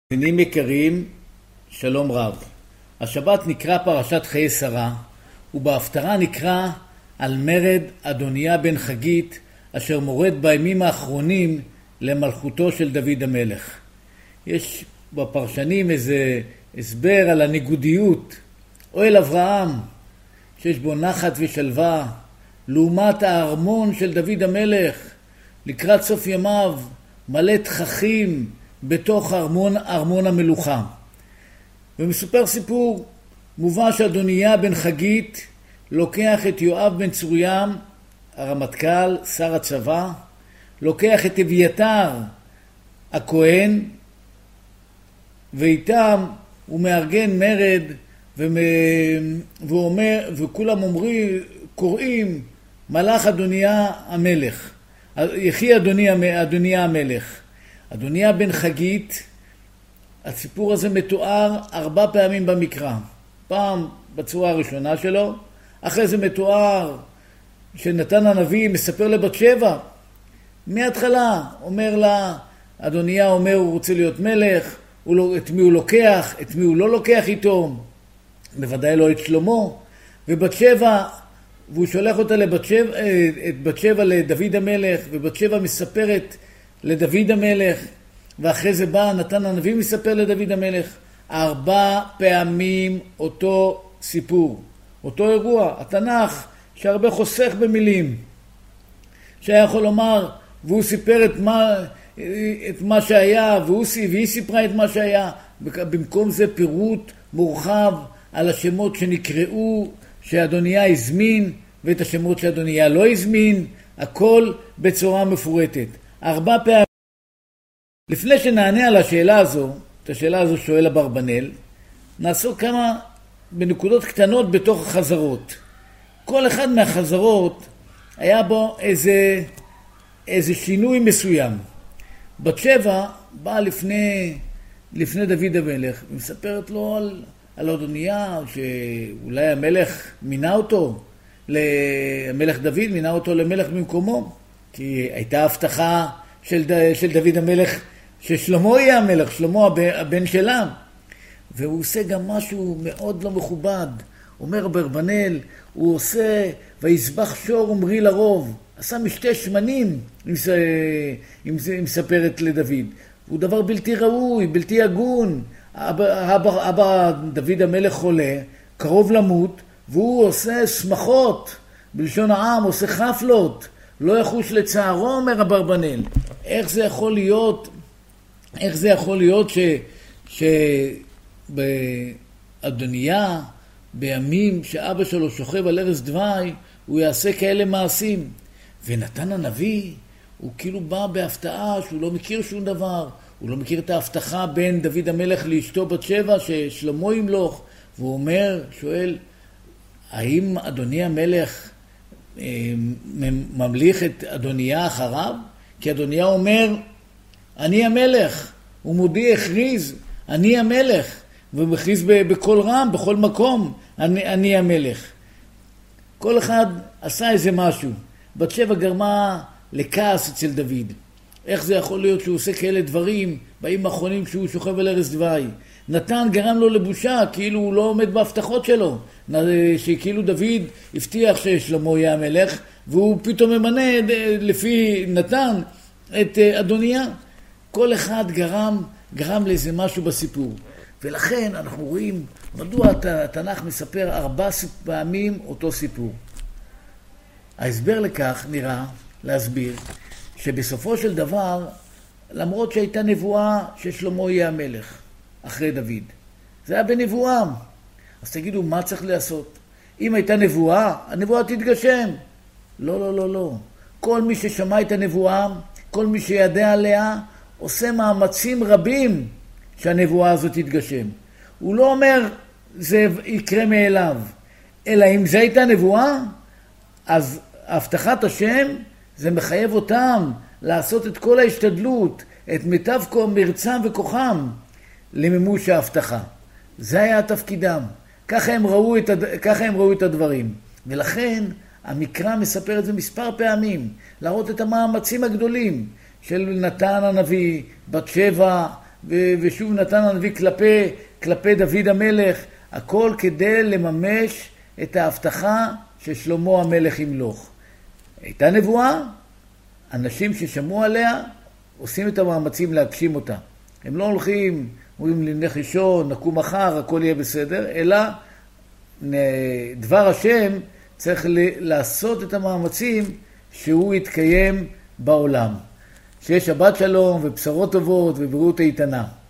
מאזינים יקרים, שלום רב. השבת נקרא פרשת חיי שרה, ובהפטרה נקרא על מרד אדוניה בן חגית, אשר מורד בימים האחרונים למלכותו של דוד המלך. יש בפרשנים איזה הסבר על הניגודיות. אוהל אברהם, שיש בו נחת ושלווה, לעומת הארמון של דוד המלך, לקראת סוף ימיו, מלא תככים, בתוך ארמון המלוכה. ומסופר סיפור, מובא שאדוניה בן חגית לוקח את יואב בן צרויה, הרמטכ"ל, שר הצבא, לוקח את אביתר הכהן, ואיתם הוא מארגן מרד, ואומר, וכולם קוראים מלאך אדוניה המלך, יחי אדוניה המלך. אדוניה בן חגית, הסיפור הזה מתואר 4 פעמים במקרא. פעם בצורה הראשונה שלו, אחרי זה מתואר שנתן הנביא מספר לבת שבע. מההתחלה אומר לה, אדוניה אומר הוא רוצה להיות מלך, את מי הוא לוקח, את מי הוא לא לוקח איתו, בוודאי לא את שלמה. ובת שבע, והוא שולח אותה את בת שבע לדוד המלך, ובת שבע מספרת לדוד המלך, ואחרי זה בא נתן הנביא מספר לדוד המלך. 4 פעמים אותו סיפור, אותו אירוע. התנ"ך שהרבה חוסך במילים, שהיה יכול לומר, והוא סיפר את מה שהיה, והיא סיפרה את מה שהיה. במקום זה פירוט מורחב על השמות שנקראו, שאדוניה הזמין, ואת השמות שאדוניה לא הזמין, הכל בצורה מפורטת. 4 פעמים. לפני שנענה על השאלה הזו, את השאלה הזו שואל אברבנאל, נעסוק כמה בנקודות קטנות בתוך החזרות. כל אחד מהחזרות היה בו איזה שינוי מסוים. בת שבע באה לפני דוד המלך, ומספרת לו על אדוניה, שאולי המלך מינה אותו, המלך דוד מינה אותו למלך במקומו, כי הייתה הבטחה של דוד המלך ששלמה יהיה המלך, שלמה הבן שלה. והוא עושה גם משהו מאוד לא מכובד. אומר אברבנאל, הוא עושה ויזבח שור ומרי לרוב. עשה משתה שמנים, אם מספרת לדוד. הוא דבר בלתי ראוי, בלתי הגון. אבא דוד המלך חולה, קרוב למות, והוא עושה שמחות, בלשון העם, עושה חפלות. לא יחוש לצערו, אומר אברבנאל. איך זה יכול להיות שבאדוניה, בימים שאבא שלו שוכב על ערש דווי, הוא יעשה כאלה מעשים? ונתן הנביא, הוא כאילו בא בהפתעה שהוא לא מכיר שום דבר, הוא לא מכיר את ההבטחה בין דוד המלך לאשתו בת שבע ששלמה ימלוך, והוא אומר, שואל, האם אדוני המלך ממליך את אדוניה אחריו? כי אדוניה אומר, אני המלך. הוא מודיע, הכריז, אני המלך. והוא מכריז בכל רם, בכל מקום, אני המלך. כל אחד עשה איזה משהו. בת שבע גרמה לכעס אצל דוד. איך זה יכול להיות שהוא עושה כאלה דברים בימים האחרונים כשהוא שוכב על ערש דווי? נתן גרם לו לבושה, כאילו הוא לא עומד בהבטחות שלו. שכאילו דוד הבטיח ששלמה יהיה המלך, והוא פתאום ממנה לפי נתן את אדוניה. כל אחד גרם לאיזה משהו בסיפור. ולכן אנחנו רואים מדוע התנ"ך מספר 4 פעמים אותו סיפור. ההסבר לכך נראה להסביר שבסופו של דבר, למרות שהייתה נבואה ששלמה יהיה המלך אחרי דוד, זה היה בנבואה. אז תגידו, מה צריך לעשות? אם הייתה נבואה, הנבואה תתגשם. לא. כל מי ששמע את הנבואה, כל מי שידע עליה, עושה מאמצים רבים שהנבואה הזאת תתגשם. הוא לא אומר זה יקרה מאליו, אלא אם זה הייתה נבואה, אז הבטחת השם זה מחייב אותם לעשות את כל ההשתדלות, את מיטב מרצם וכוחם למימוש ההבטחה. זה היה תפקידם. ככה הם ראו את הדברים. ולכן המקרא מספר את זה מספר פעמים, להראות את המאמצים הגדולים של נתן הנביא, בת שבע ושוב נתן הנביא כלפי דוד המלך, הכל כדי לממש את ההבטחה ששלמה המלך ימלוך. הייתה נבואה, אנשים ששמעו עליה עושים את המאמצים להגשים אותה. הם לא הולכים, אומרים לנלך לישון, נקום מחר, הכל יהיה בסדר, אלא דבר השם צריך לעשות את המאמצים שהוא יתקיים בעולם. שיש שבת שלום ובשורות טובות ובריאות איתנה.